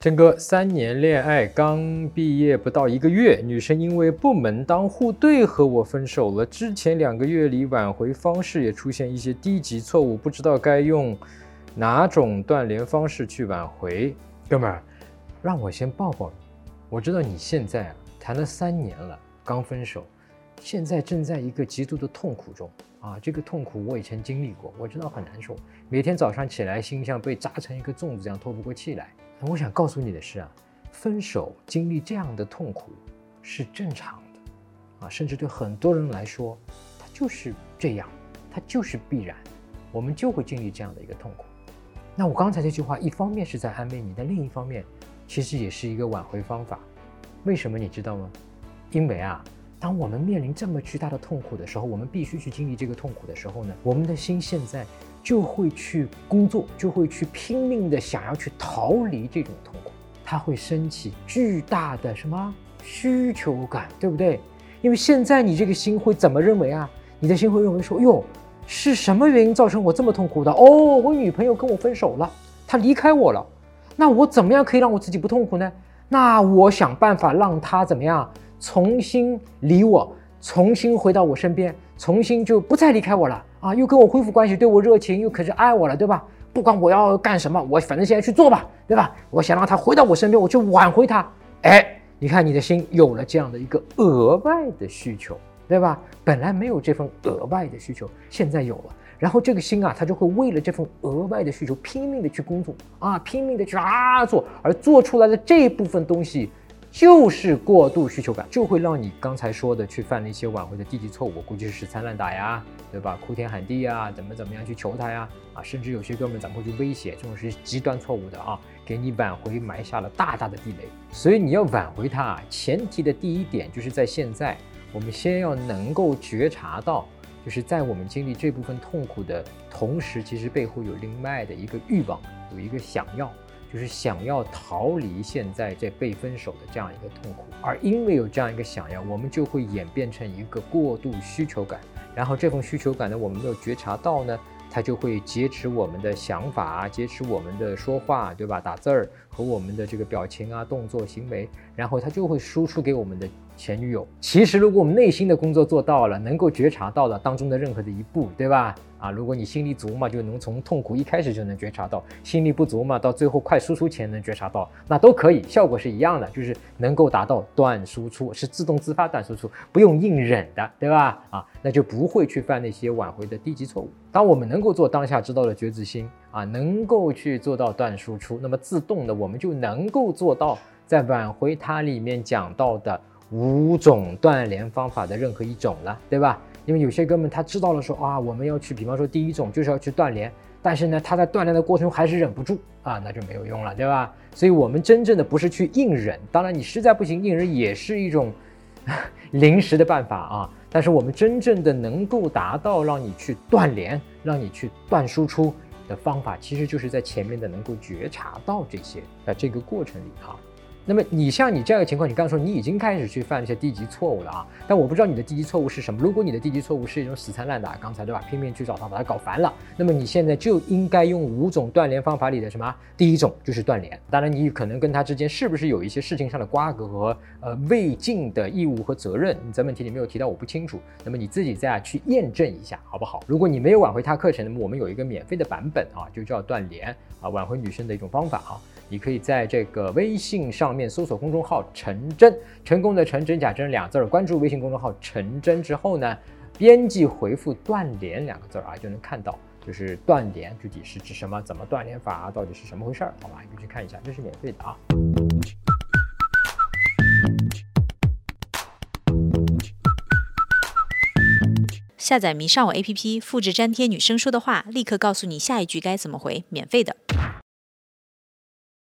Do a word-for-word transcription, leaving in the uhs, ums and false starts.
陈哥三年恋爱，刚毕业不到一个月，女生因为不门当户对和我分手了。之前两个月里挽回方式也出现一些低级错误，不知道该用哪种断联方式去挽回。哥们儿，让我先抱抱你。我知道你现在啊谈了三年了，刚分手，现在正在一个极度的痛苦中啊。这个痛苦我以前经历过，我知道很难受。每天早上起来，心像被扎成一个粽子这样透不过气来。我想告诉你的是啊，分手经历这样的痛苦是正常的啊，甚至对很多人来说，它就是这样，它就是必然，我们就会经历这样的一个痛苦。那我刚才这句话，一方面是在安慰你，但另一方面，其实也是一个挽回方法。为什么你知道吗？因为啊，当我们面临这么巨大的痛苦的时候，我们必须去经历这个痛苦的时候呢，我们的心现在就会去工作，就会去拼命的想要去逃离这种痛苦，它会升起巨大的什么需求感，对不对？因为现在你这个心会怎么认为啊？你的心会认为说，哟，是什么原因造成我这么痛苦的？哦，我女朋友跟我分手了，她离开我了，那我怎么样可以让我自己不痛苦呢？那我想办法让她怎么样重新理我，重新回到我身边，重新就不再离开我了啊，又跟我恢复关系，对我热情，又可是爱我了，对吧？不管我要干什么，我反正现在去做吧，对吧？我想让他回到我身边，我就挽回他。哎，你看你的心有了这样的一个额外的需求，对吧？本来没有这份额外的需求，现在有了，然后这个心啊，他就会为了这份额外的需求拼命的去工作啊，拼命的去啊做，而做出来的这部分东西就是过度需求感，就会让你刚才说的去犯了一些挽回的低级错误，我估计是死缠烂打呀，对吧？哭天喊地呀，怎么怎么样去求他呀，啊，甚至有些哥们咱们会去威胁，这种是极端错误的啊，给你挽回埋下了大大的地雷。所以你要挽回他，前提的第一点就是在现在，我们先要能够觉察到，就是在我们经历这部分痛苦的同时，其实背后有另外的一个欲望，有一个想要。就是想要逃离现在这被分手的这样一个痛苦，而因为有这样一个想要，我们就会演变成一个过度需求感，然后这份需求感呢，我们没有觉察到呢，它就会劫持我们的想法，劫持我们的说话，对吧？打字儿和我们的这个表情啊、动作、行为，然后它就会输出给我们的前女友。其实，如果我们内心的工作做到了，能够觉察到了当中的任何的一步，对吧？啊，如果你心力足嘛，就能从痛苦一开始就能觉察到；心力不足嘛，到最后快输出前能觉察到，那都可以，效果是一样的，就是能够达到断输出，是自动自发断输出，不用硬忍的，对吧？啊，那就不会去犯那些挽回的低级错误。当我们能够做当下知道的觉知心啊，能够去做到断输出，那么自动的我们就能够做到在挽回它里面讲到的五种断联方法的任何一种了，对吧？因为有些哥们他知道了说啊，我们要去，比方说第一种就是要去断联，但是呢，他在断联的过程中还是忍不住啊，那就没有用了，对吧？所以我们真正的不是去硬忍，当然你实在不行，硬忍也是一种临时的办法啊。但是我们真正的能够达到让你去断联，让你去断输出的方法，其实就是在前面的能够觉察到这些，在这个过程里啊。那么你像你这样的情况，你刚刚说你已经开始去犯一些低级错误了啊，但我不知道你的低级错误是什么。如果你的低级错误是一种死缠烂打，刚才对吧，拼命去找他把他搞烦了，那么你现在就应该用五种断联方法里的什么？第一种就是断联。当然你可能跟他之间是不是有一些事情上的瓜葛和呃未尽的义务和责任，你在问题里没有提到，我不清楚。那么你自己再去验证一下好不好？如果你没有挽回他课程，那么我们有一个免费的版本啊，就叫断联啊，挽回女生的一种方法啊。你可以在这个微信上面搜索公众号陈真，成功的陈，真假真两字，关注微信公众号陈真之后呢，编辑回复断联两个字啊，就能看到就是断联具体是指什么，怎么断联法，到底是什么回事，好吧？你可以去看一下，这是免费的啊。 下载迷上我 A P P， 复制粘贴女生说的话，立刻告诉你下一句该怎么回，免费的。